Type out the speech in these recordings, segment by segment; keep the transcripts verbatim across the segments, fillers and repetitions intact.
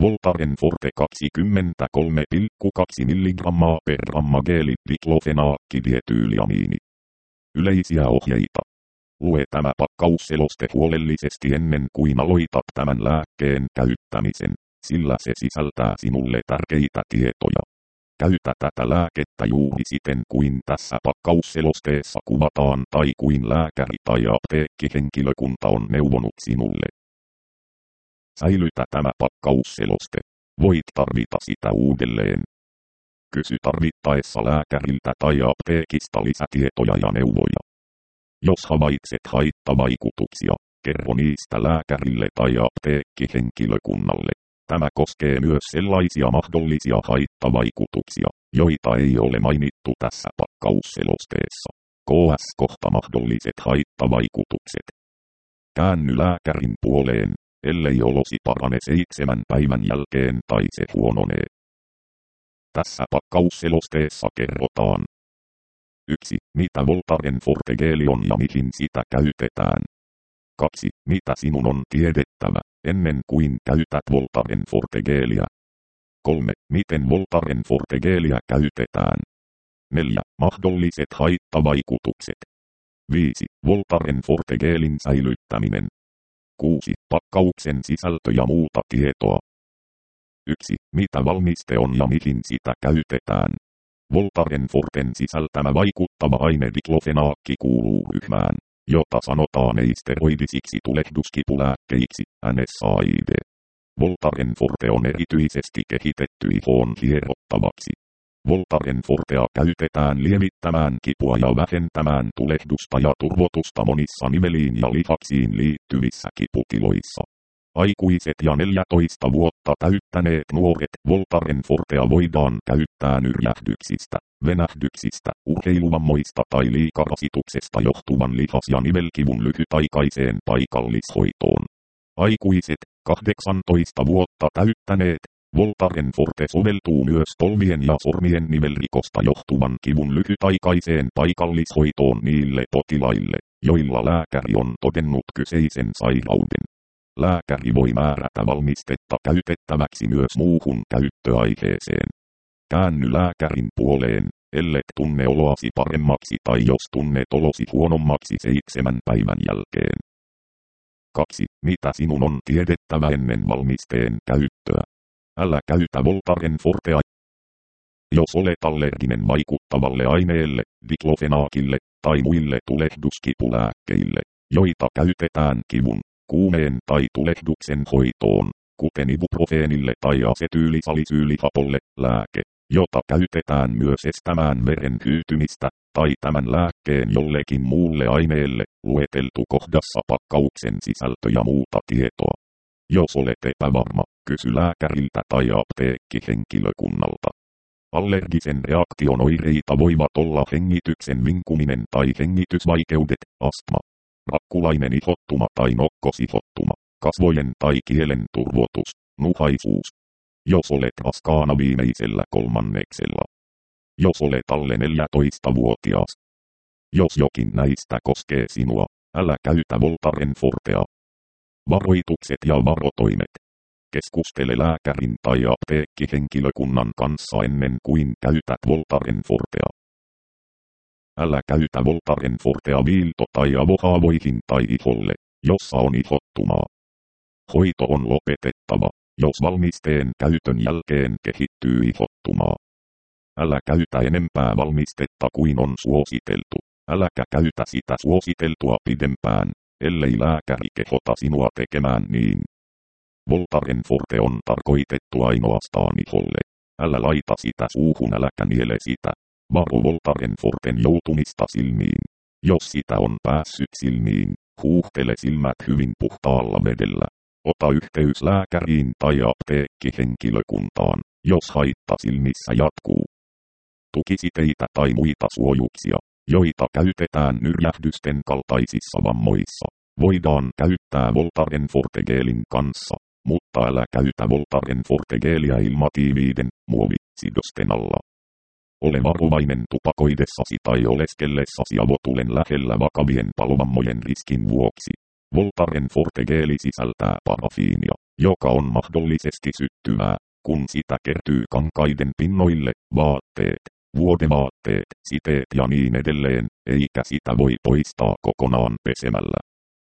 Voltaren Forte kaksikymmentäkolme pilkku kaksi milligrammaa per gramma geelidiklofenaakkidietyyliamiini. Yleisiä ohjeita. Lue tämä pakkausseloste huolellisesti ennen kuin aloitat tämän lääkkeen käyttämisen, sillä se sisältää sinulle tärkeitä tietoja. Käytä tätä lääkettä juuri siten kuin tässä pakkausselosteessa kuvataan tai kuin lääkäri tai apteekkihenkilökunta on neuvonut sinulle. Säilytä tämä pakkausseloste. Voit tarvita sitä uudelleen. Kysy tarvittaessa lääkäriltä tai apteekista lisätietoja ja neuvoja. Jos havaitset haittavaikutuksia, kerro niistä lääkärille tai apteekkihenkilökunnalle. Tämä koskee myös sellaisia mahdollisia haittavaikutuksia, joita ei ole mainittu tässä pakkausselosteessa. Ks kohta mahdolliset haittavaikutukset. Käänny lääkärin puoleen, ellei olosi parane seitsemän päivän jälkeen tai se huononee. Tässä pakkausselosteessa kerrotaan. yksi. Mitä Voltaren Forte geeli on ja mihin sitä käytetään. kaksi. Mitä sinun on tiedettävä, ennen kuin käytät Voltaren Forte geeliä. kolme. Miten Voltaren Forte geeliä käytetään. neljä. Mahdolliset haittavaikutukset. viisi. Voltaren Forte geelin säilyttäminen. kuusi. Pakkauksen sisältö ja muuta tietoa. yksi. Mitä valmiste on ja mihin sitä käytetään. Voltaren Forten sisältämä vaikuttava aine diklofenaakki kuuluu ryhmään, jota sanotaan ei-steroidisiksi tulehduskipulääkkeiksi, N S A I D. Voltaren Forte on erityisesti kehitetty ihoon hierottavaksi. Voltaren Fortea käytetään lievittämään kipua ja vähentämään tulehdusta ja turvotusta monissa nimeliin ja lihaksiin liittyvissä kiputiloissa. Aikuiset ja neljätoista vuotta täyttäneet nuoret Voltaren Fortea voidaan käyttää nyrjähdyksistä, venähdyksistä, urheiluvammoista tai liikarasituksesta johtuvan lihas- ja nivelkivun lyhytaikaiseen paikallishoitoon. Aikuiset, kahdeksantoista vuotta täyttäneet, Voltaren Forte soveltuu myös polvien ja sormien nivelrikosta johtuvan kivun lyhytaikaiseen paikallishoitoon niille potilaille, joilla lääkäri on todennut kyseisen sairauden. Lääkäri voi määrätä valmistetta käytettäväksi myös muuhun käyttöaiheeseen. Käänny lääkärin puoleen, ellet tunne oloasi paremmaksi tai jos tunnet olosi huonommaksi seitsemän päivän jälkeen. kaksi. Mitä sinun on tiedettävä ennen valmisteen käyttöä? Älä käytä Voltaren Fortea, jos olet allerginen vaikuttavalle aineelle, diklofenaakille tai muille tulehduskipulääkkeille, joita käytetään kivun, kuumeen tai tulehduksen hoitoon, kuten ibuprofeenille tai asetyylisalisylihapolle, lääke, jota käytetään myös estämään veren hyytymistä, tai tämän lääkkeen jollekin muulle aineelle, lueteltu kohdassa pakkauksen sisältö ja muuta tietoa. Jos olet epävarma, kysy lääkäriltä tai apteekkihenkilökunnalta. Allergisen reaktion oireita voivat olla hengityksen vinkuminen tai hengitysvaikeudet, astma, rakkulainen ihottuma tai nokkosihottuma, kasvojen tai kielen turvotus, nuhaisuus. Jos olet raskaana viimeisellä kolmanneksella. Jos olet alle neljätoistavuotias. Jos jokin näistä koskee sinua, älä käytä Voltaren Fortea. Varoitukset ja varotoimet. Keskustele lääkärin tai apteekkihenkilökunnan kanssa ennen kuin käytät Voltaren Fortea. Älä käytä Voltaren Fortea viilto- tai avohaavoihin tai iholle, jossa on ihottumaa. Hoito on lopetettava, jos valmisteen käytön jälkeen kehittyy ihottumaa. Älä käytä enempää valmistetta kuin on suositeltu. Äläkä käytä sitä suositeltua pidempään, ellei lääkäri kehota sinua tekemään niin. Voltaren Forte on tarkoitettu ainoastaan iholle. Älä laita sitä suuhun, äläkä niele sitä. Varo Voltaren Forten joutumista silmiin. Jos sitä on päässyt silmiin, huuhtele silmät hyvin puhtaalla vedellä. Ota yhteys lääkäriin tai apteekkihenkilökuntaan, jos haitta silmissä jatkuu. Tukisiteitä tai muita suojuksia, joita käytetään nyrjähdysten kaltaisissa vammoissa, voidaan käyttää Voltaren Forte geelin kanssa, mutta älä käytä Voltaren Forte geeliä ilmatiiviiden, muovisidosten alla. Ole varovainen tupakoidessasi tai oleskellessasi avotulen lähellä vakavien palovammojen riskin vuoksi. Voltaren Forte-geeli sisältää parafiinia, joka on mahdollisesti syttyvää, kun sitä kertyy kankaiden pinnoille, vaatteet, vuodevaatteet, siteet ja niin edelleen, eikä sitä voi poistaa kokonaan pesemällä.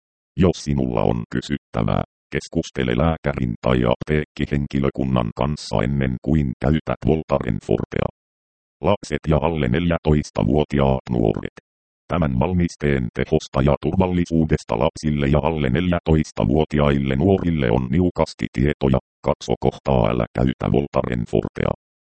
Jos sinulla on kysyttävää, keskustele lääkärin tai apteekkihenkilökunnan kanssa ennen kuin käytät Voltaren Fortea. Lapset ja alle neljätoistavuotiaat nuoret. Tämän valmisteen tehosta ja turvallisuudesta lapsille ja alle neljätoistavuotiaille nuorille on niukasti tietoja, katso kohtaa älä käytä Voltaren Fortea.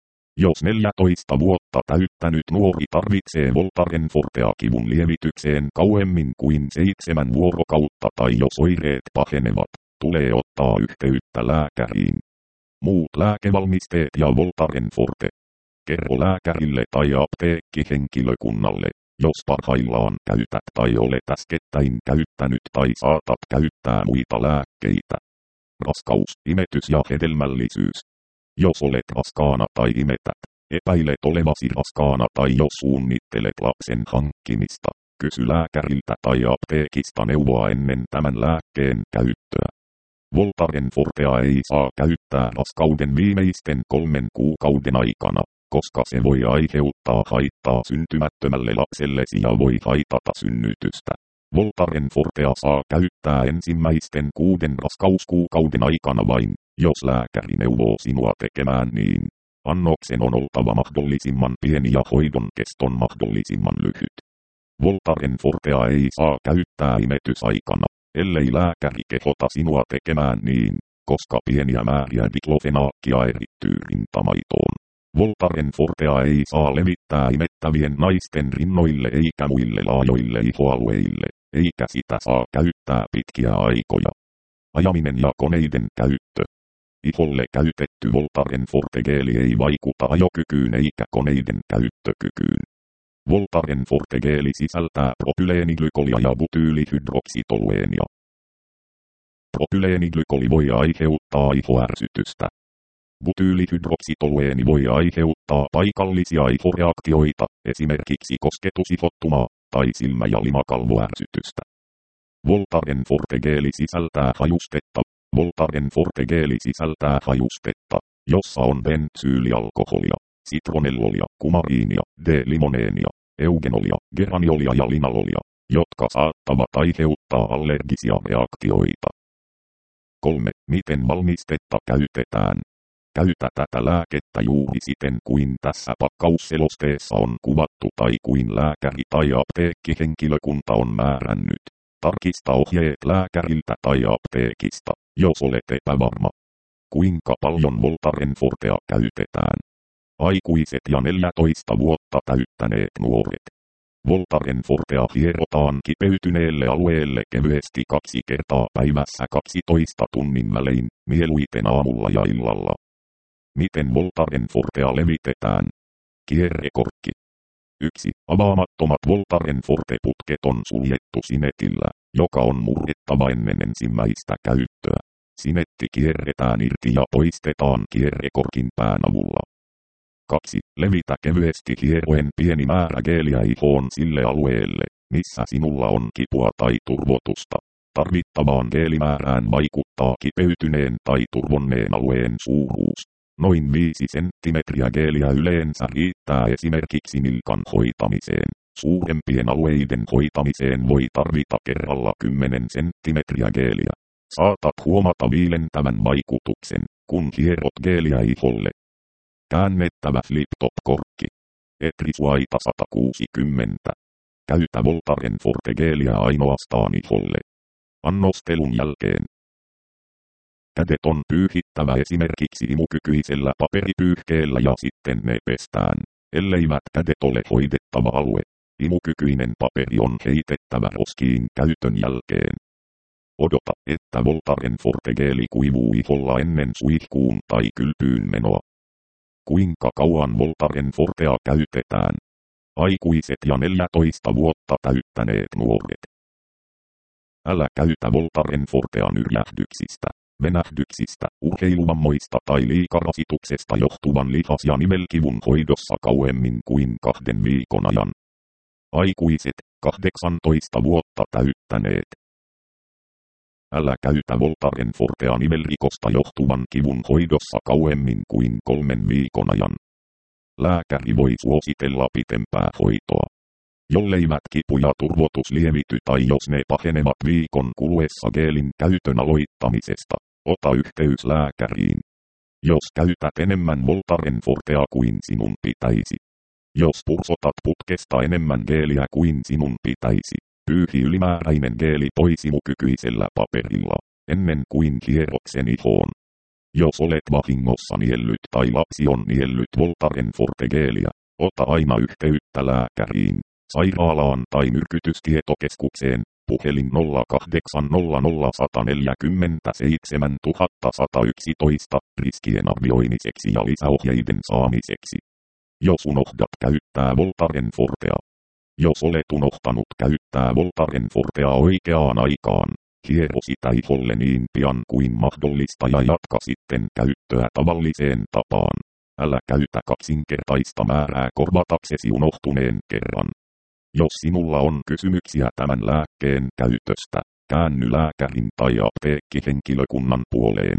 Jos neljätoista vuotta täyttänyt nuori tarvitsee Voltaren Fortea kivun lievitykseen kauemmin kuin seitsemän vuorokautta tai jos oireet pahenevat, tulee ottaa yhteyttä lääkäriin. Muut lääkevalmisteet ja Voltaren Forte. Kerro lääkärille tai apteekkihenkilökunnalle, jos parhaillaan käytät tai olet äskettäin käyttänyt tai saatat käyttää muita lääkkeitä. Raskaus, imetys ja hedelmällisyys. Jos olet raskaana tai imetät, epäilet olevasi raskaana tai jos suunnittelet lapsen hankkimista, kysy lääkäriltä tai apteekista neuvoa ennen tämän lääkkeen käyttöä. Voltaren Fortea ei saa käyttää raskauden viimeisten kolmen kuukauden aikana, koska se voi aiheuttaa haittaa syntymättömälle lapsellesi ja voi haitata synnytystä. Voltaren Fortea saa käyttää ensimmäisten kuuden raskauskuukauden aikana vain, jos lääkäri neuvoo sinua tekemään niin. Annoksen on oltava mahdollisimman pieni ja hoidon keston mahdollisimman lyhyt. Voltaren Fortea ei saa käyttää imetysaikana, ellei lääkäri kehota sinua tekemään niin, koska pieniä määriä diklofenaakia erittyy rintamaitoon. Voltaren Fortea ei saa levittää imettävien naisten rinnoille eikä muille laajoille ihoalueille, eikä sitä saa käyttää pitkiä aikoja. Ajaminen ja koneiden käyttö. Iholle käytetty Voltaren Forte-geeli ei vaikuta ajokykyyn eikä koneiden käyttökykyyn. Voltaren Forte-geeli sisältää propyleeniglykolia ja butyyylihydroksitolueenia. Propyleeniglykoli voi aiheuttaa ihoärsytystä. Butyylihydroksitolueeni voi aiheuttaa paikallisia ihoreaktioita, esimerkiksi kosketusihottumaa tai silmä- ja limakalvoärsytystä. Voltaren Forte-geeli sisältää hajustetta. Voltaren Forte-geeli sisältää hajustetta, jossa on bensyylialkoholia, citronellolia, kumariinia, D-limoneenia, eugenolia, geraniolia ja linalolia, jotka saattavat aiheuttaa allergisia reaktioita. kolme. Miten valmistetta käytetään? Käytä tätä lääkettä juuri siten kuin tässä pakkausselosteessa on kuvattu tai kuin lääkäri tai apteekkihenkilökunta on määrännyt. Tarkista ohjeet lääkäriltä tai apteekista, jos olet epävarma. Kuinka paljon Voltaren Fortea käytetään? Aikuiset ja neljätoista vuotta täyttäneet nuoret. Voltaren Fortea hierotaan kipeytyneelle alueelle kevyesti kaksi kertaa päivässä kaksitoista tunnin välein, mieluiten aamulla ja illalla. Miten Voltaren Fortea levitetään? Kierrekorkki. yksi. Avaamattomat Voltaren Forte-putket on suljettu sinetillä, joka on murrettava ennen ensimmäistä käyttöä. Sinetti kierretään irti ja poistetaan kierrekorkin pään avulla. kaksi. Levitä kevyesti hieroen pieni määrä geeliä ihoon sille alueelle, missä sinulla on kipua tai turvotusta. Tarvittavaan geelimäärään vaikuttaa kipeytyneen tai turvonneen alueen suuruus. Noin viisi senttimetriä geeliä yleensä riittää esimerkiksi nilkan hoitamiseen. Suurempien alueiden hoitamiseen voi tarvita kerralla kymmenen senttimetriä geeliä. Saatat huomata viilentävän vaikutuksen, kun hierot geeliä iholle. Käännettävä flip-top-korkki. Etrisuaita sata kuusikymmentä. Käytä Voltaren Forte-geeliä ainoastaan iholle. Annostelun jälkeen. Kädet on pyyhittävä esimerkiksi imukykyisellä paperipyyhkeellä ja sitten ne pestään, elleivät kädet ole hoidettava alue. Imukykyinen paperi on heitettävä roskiin käytön jälkeen. Odota, että Voltaren Forte-geeli kuivuu iholla ennen suihkuun tai kylpyyn menoa. Kuinka kauan Voltaren Fortea käytetään? Aikuiset ja neljätoista vuotta täyttäneet nuoret. Älä käytä Voltaren Fortea nyrjähdyksistä, venähdyksistä, urheiluvammoista tai liikarasituksesta johtuvan lihas- ja nivelkivun hoidossa kauemmin kuin kahden viikon ajan. Aikuiset, kahdeksantoista vuotta täyttäneet. Älä käytä Voltaren Fortea nivelrikosta johtuvan kivun hoidossa kauemmin kuin kolmen viikon ajan. Lääkäri voi suositella pitempää hoitoa. Jolleivät kipu ja turvotus lievity tai jos ne pahenevat viikon kuluessa geelin käytön aloittamisesta, ota yhteys lääkäriin. Jos käytät enemmän Voltaren Fortea kuin sinun pitäisi. Jos pursotat putkesta enemmän geeliä kuin sinun pitäisi, pyyhi ylimääräinen geeli pois imukykyisellä paperilla, ennen kuin hieroksen ihoon. Jos olet vahingossa niellyt tai lapsi on niellyt Voltaren Forte-geeliä, ota aina yhteyttä lääkäriin, sairaalaan tai myrkytystietokeskukseen, puhelin nolla kahdeksan nolla nolla yksi neljä seitsemän yksi yksi yksi, riskien arvioimiseksi ja lisäohjeiden saamiseksi. Jos unohdat käyttää Voltaren Fortea. Jos olet unohtanut käyttää Voltaren Fortea oikeaan aikaan, hiero sitä iholle niin pian kuin mahdollista ja jatka sitten käyttöä tavalliseen tapaan. Älä käytä kaksinkertaista määrää korvataksesi unohtuneen kerran. Jos sinulla on kysymyksiä tämän lääkkeen käytöstä, käänny lääkärin tai apteekkihenkilökunnan puoleen.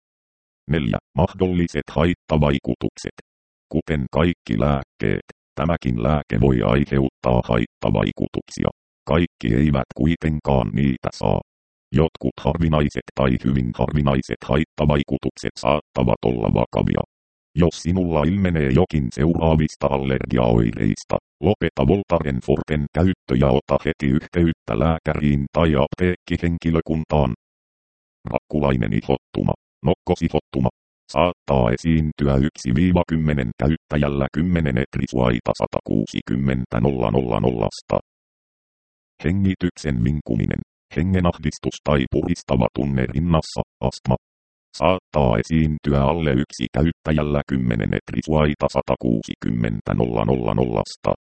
neljä. Mahdolliset haittavaikutukset. Kuten kaikki lääkkeet, tämäkin lääke voi aiheuttaa haittavaikutuksia. Kaikki eivät kuitenkaan niitä saa. Jotkut harvinaiset tai hyvin harvinaiset haittavaikutukset saattavat olla vakavia. Jos sinulla ilmenee jokin seuraavista allergiaoireista, lopeta Voltaren Forten käyttö ja ota heti yhteyttä lääkäriin tai apteekkihenkilökuntaan. Rakkulainen ihottuma, nokkosihottuma. Saattaa esiintyä yksi kymmenen käyttäjällä kymmenen etrisuaita sata kuusikymmentä nolla nolla nolla. Hengityksen vinkuminen, hengenahdistus tai puristava tunne rinnassa, astma. Saattaa esiintyä alle yksi käyttäjällä kymmenen etrisuaita sata kuusikymmentä nolla nolla nolla.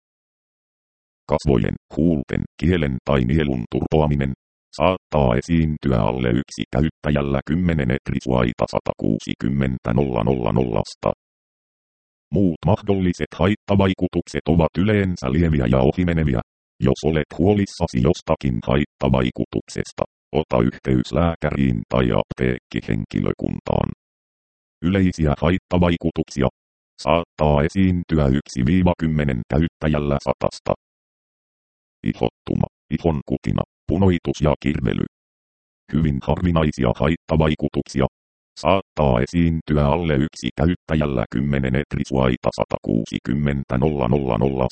Kasvojen, huulten, kielen tai nielun turpoaminen. Saattaa esiintyä alle yksi käyttäjällä kymmenen etrisuaita sata kuusikymmentä nolla nolla nolla. Muut mahdolliset haittavaikutukset ovat yleensä lieviä ja ohimeneviä. Jos olet huolissasi jostakin haittavaikutuksesta, ota yhteys lääkäriin tai apteekkihenkilökuntaan. Yleisiä haittavaikutuksia. Saattaa esiintyä yksi kymmenen käyttäjällä satasta. Ihottuma, ihon kutina, punoitus ja kirvely. Hyvin harvinaisia haittavaikutuksia. Saattaa esiintyä alle yksi käyttäjällä kymmenen etrisuaita sata kuusikymmentä nolla nolla nolla.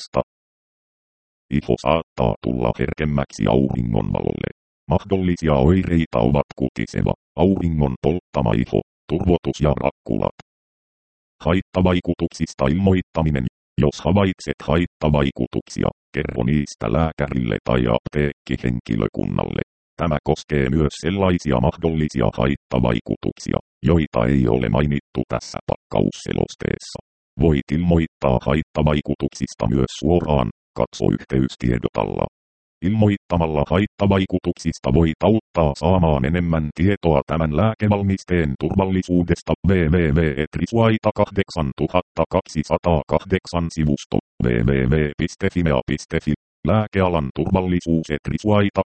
Iho saattaa tulla herkemmäksi auringonvalolle. Mahdollisia oireita ovat kutiseva, auringon polttama iho, turvotus ja rakkulat. Haittavaikutuksista ilmoittaminen. Jos havaitset haittavaikutuksia, kerro niistä lääkärille tai apteekkihenkilökunnalle. Tämä koskee myös sellaisia mahdollisia haittavaikutuksia, joita ei ole mainittu tässä pakkausselosteessa. Voit ilmoittaa haittavaikutuksista myös suoraan, katso yhteystiedot alla. Ilmoittamalla haittavaikutuksista voit auttaa saamaan enemmän tietoa tämän lääkevalmisteen turvallisuudesta. www piste etrisuaita kahdeksantuhattakaksisataakahdeksan sivusto www piste fimea piste fi Lääkealan turvallisuus Etrisuaita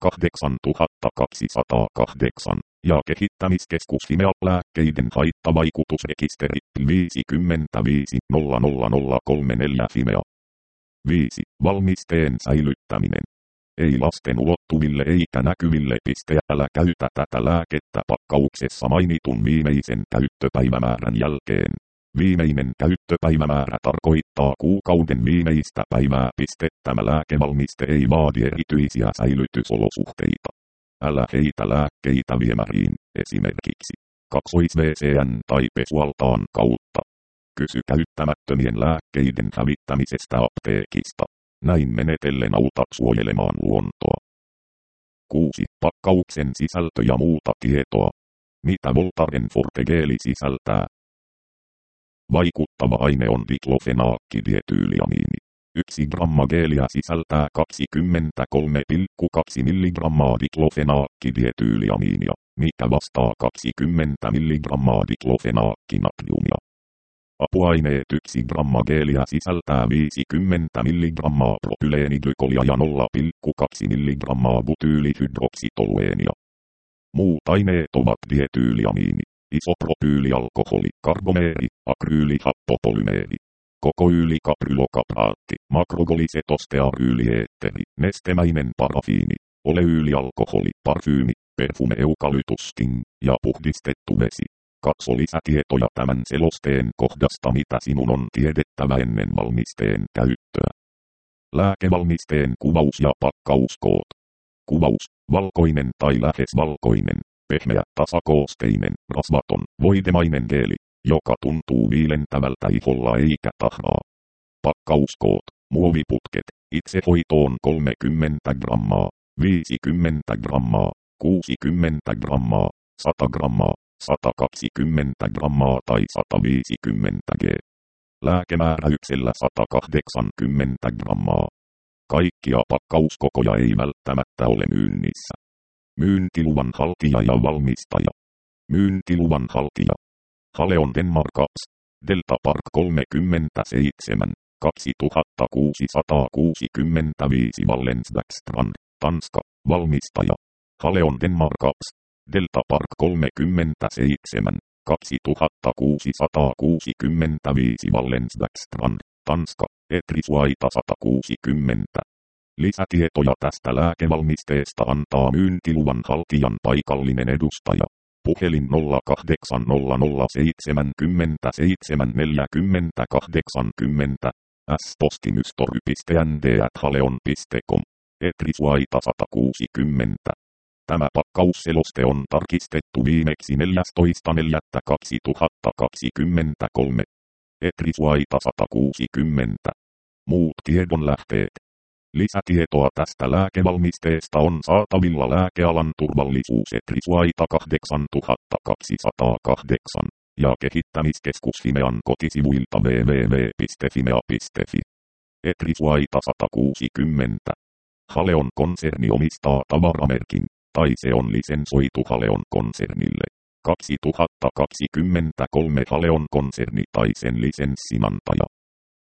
kahdeksantuhattakaksisataakahdeksan ja kehittämiskeskus Fimea lääkkeiden haittavaikutusrekisteri viisikymmentäviisi nolla nolla nolla kolmekymmentäneljä Fimea. viisi. Valmisteen säilyttäminen. Ei lasten ulottuville eikä näkyville. Älä käytä tätä lääkettä pakkauksessa mainitun viimeisen käyttöpäivämäärän jälkeen. Viimeinen käyttöpäivämäärä tarkoittaa kuukauden viimeistä päivää. Tämä lääkevalmiste ei vaadi erityisiä säilytysolosuhteita. Älä heitä lääkkeitä viemäriin, esimerkiksi kaksois-V C N tai pesualtaan kautta. Kysy käyttämättömien lääkkeiden hävittämisestä apteekista. Näin menetellen autat suojelemaan luontoa. kuusi. Pakkauksen sisältö ja muuta tietoa. Mitä Voltaren Forte-geeli sisältää? Vaikuttava aine on diklofenaakkidietyylamiini. Yksi gramma geeliä sisältää kaksikymmentäkolme pilkku kaksi milligrammaa diklofenaakkidietyylamiinia, mikä vastaa kaksikymmentä milligrammaa diklofenaakkinatriumia. Apuaineet yksi gramma geeliä sisältää viisikymmentä milligrammaa propyleeniglykolia ja nolla pilkku kaksi milligrammaa butyylihydroksitolueenia. Muut aineet ovat dietyyliamiini, isopropyylialkoholi, karbomeeri, akryylihappopolymeri, kokoyylikaprylokapraatti, makroglycetostearyyliyeetteri, nestemäinen parafiini, oleyylialkoholi, parfyymi, perfume eukalytusting ja puhdistettu vesi. Katso lisätietoja tämän selosteen kohdasta, mitä sinun on tiedettävä ennen valmisteen käyttöä. Lääkevalmisteen kuvaus ja pakkauskoot. Kuvaus: valkoinen tai lähes valkoinen, pehmeä, tasakoosteinen, rasvaton, voidemainen geeli, joka tuntuu viilentävältä iholla eikä tahraa. Pakkauskoot: muoviputket, itsehoitoon kolmekymmentä grammaa, viisikymmentä grammaa, kuusikymmentä grammaa, sata grammaa, sata kaksikymmentä grammaa tai sata viisikymmentä grammaa. Lääkemääräyksellä sata kahdeksankymmentä grammaa. Kaikkia pakkauskokoja ei välttämättä ole myynnissä. Myyntiluvan haltija ja valmistaja. Myyntiluvan haltija: Haleon Denmarkaps, Delta Park kolmekymmentäseitsemän, kaksituhattakuusisataakuusikymmentäviisi Wallensbäckstrand, Tanska. Valmistaja: Haleon Denmarkaps, Delta Park kolmekymmentäseitsemän, kaksituhattakuusisataakuusikymmentäviisi Wallensbäckstrand, Tanska. Etrisuaita sata kuusikymmentä. Lisätietoja tästä lääkevalmisteesta antaa myyntiluvan haltijan paikallinen edustaja. Puhelin nolla kahdeksan nolla nolla seitsemänkymmentä seitsemän neljäkymmentä kahdeksankymmentä, s-postimystory piste n d at haleon piste com, Etrisuaita sata kuusikymmentä. Tämä pakkausseloste on tarkistettu viimeksi neljästoista neljättä kaksituhattakaksikymmentäkolme. Etrisuaita sata kuusikymmentä. Muut tiedonlähteet. Lisätietoa tästä lääkevalmisteesta on saatavilla Lääkealan turvallisuus Etrisuaita kahdeksantuhattakaksisataakahdeksan ja kehittämiskeskus Fimean kotisivuilta double-u double-u double-u piste fimea piste fi. Etrisuaita sata kuusikymmentä. Haleon konserni omistaa tavaramerkin, tai se on lisensoitu Haleon konsernille. kaksituhattakaksikymmentäkolme Haleon konserni tai sen lisenssinantaja.